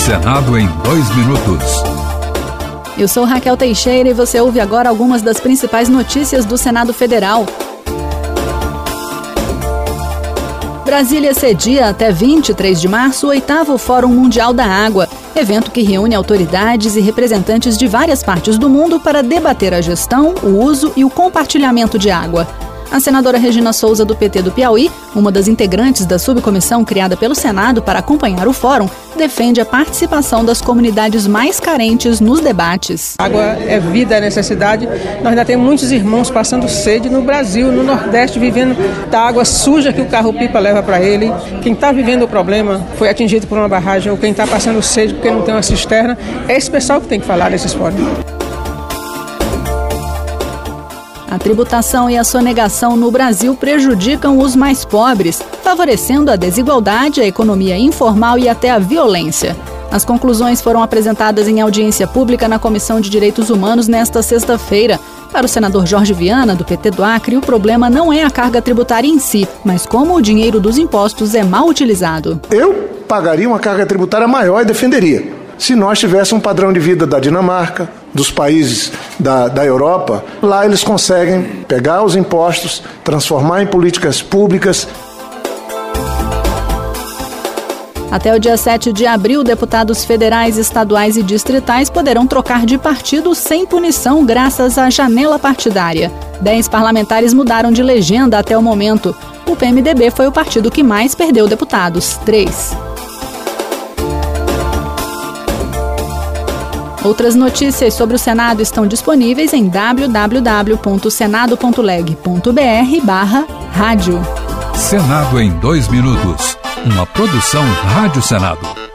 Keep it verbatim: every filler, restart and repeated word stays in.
Senado em dois minutos. Eu sou Raquel Teixeira e você ouve agora algumas das principais notícias do Senado Federal. Brasília cedia até vinte e três de março o oitavo Fórum Mundial da Água, evento que reúne autoridades e representantes de várias partes do mundo para debater a gestão, o uso e o compartilhamento de água. A senadora Regina Souza, do P T do Piauí, uma das integrantes da subcomissão criada pelo Senado para acompanhar o fórum, defende a participação das comunidades mais carentes nos debates. Água é vida, é necessidade. Nós ainda temos muitos irmãos passando sede no Brasil, no Nordeste, vivendo da água suja que o carro-pipa leva para ele. Quem está vivendo o problema foi atingido por uma barragem, ou quem está passando sede porque não tem uma cisterna, é esse pessoal que tem que falar nesses fóruns. A tributação e a sonegação no Brasil prejudicam os mais pobres, favorecendo a desigualdade, a economia informal e até a violência. As conclusões foram apresentadas em audiência pública na Comissão de Direitos Humanos nesta sexta-feira. Para o senador Jorge Viana, do P T do Acre, o problema não é a carga tributária em si, mas como o dinheiro dos impostos é mal utilizado. Eu pagaria uma carga tributária maior e defenderia. Se nós tivéssemos um padrão de vida da Dinamarca, dos países da, da Europa, lá eles conseguem pegar os impostos, transformar em políticas públicas. Até o dia sete de abril, deputados federais, estaduais e distritais poderão trocar de partido sem punição graças à janela partidária. Dez parlamentares mudaram de legenda até o momento. O P M D B foi o partido que mais perdeu deputados, três. Outras notícias sobre o Senado estão disponíveis em w w w ponto senado ponto leg ponto b r barra rádio. Senado em dois minutos. Uma produção Rádio Senado.